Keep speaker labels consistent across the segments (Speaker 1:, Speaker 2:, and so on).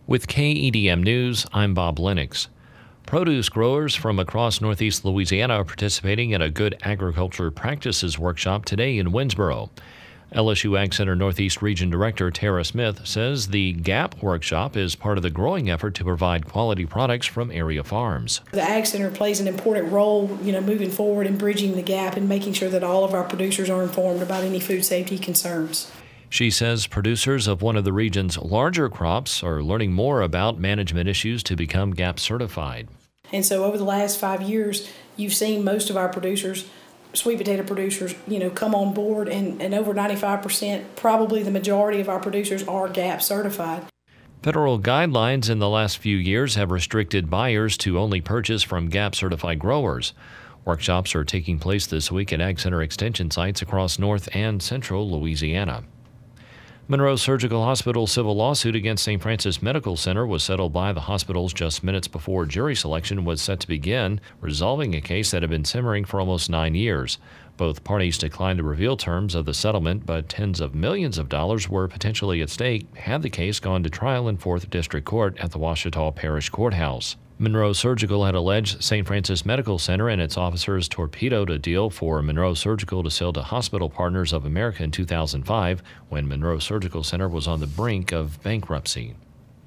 Speaker 1: With KEDM News, I'm Bob Lennox. Produce growers from across Northeast Louisiana are participating in a Good Agriculture Practices workshop today in Winsboro. LSU Ag Center Northeast Region Director Tara Smith says the GAP workshop is part of the growing effort to provide quality products from area farms.
Speaker 2: The Ag Center plays an important role, moving forward and bridging the gap and making sure that all of our producers are informed about any food safety concerns.
Speaker 1: She says producers of one of the region's larger crops are learning more about management issues to become GAP certified.
Speaker 2: And so over the last 5 years, you've seen most of our producers, sweet potato producers, come on board, and over 95%, probably the majority of our producers are GAP certified.
Speaker 1: Federal guidelines in the last few years have restricted buyers to only purchase from GAP certified growers. Workshops are taking place this week at Ag Center extension sites across North and Central Louisiana. Monroe Surgical Hospital's civil lawsuit against St. Francis Medical Center was settled by the hospitals just minutes before jury selection was set to begin, resolving a case that had been simmering for almost 9 years. Both parties declined to reveal terms of the settlement, but tens of millions of dollars were potentially at stake had the case gone to trial in 4th District Court at the Ouachita Parish Courthouse. Monroe Surgical had alleged St. Francis Medical Center and its officers torpedoed a deal for Monroe Surgical to sell to Hospital Partners of America in 2005 when Monroe Surgical Center was on the brink of bankruptcy.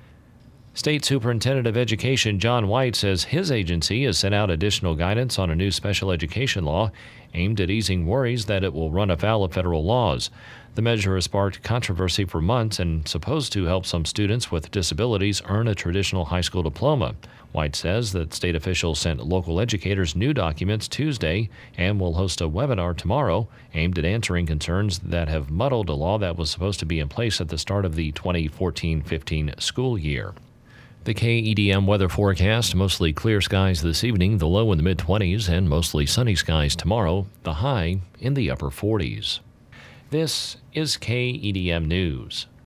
Speaker 1: State Superintendent of Education John White says his agency has sent out additional guidance on a new special education law aimed at easing worries that it will run afoul of federal laws. The measure has sparked controversy for months and supposed to help some students with disabilities earn a traditional high school diploma. White says that state officials sent local educators new documents Tuesday and will host a webinar tomorrow aimed at answering concerns that have muddled a law that was supposed to be in place at the start of the 2014-15 school year. The KEDM weather forecast: mostly clear skies this evening, the low in the mid-20s, and mostly sunny skies tomorrow, the high in the upper 40s. This is KEDM News.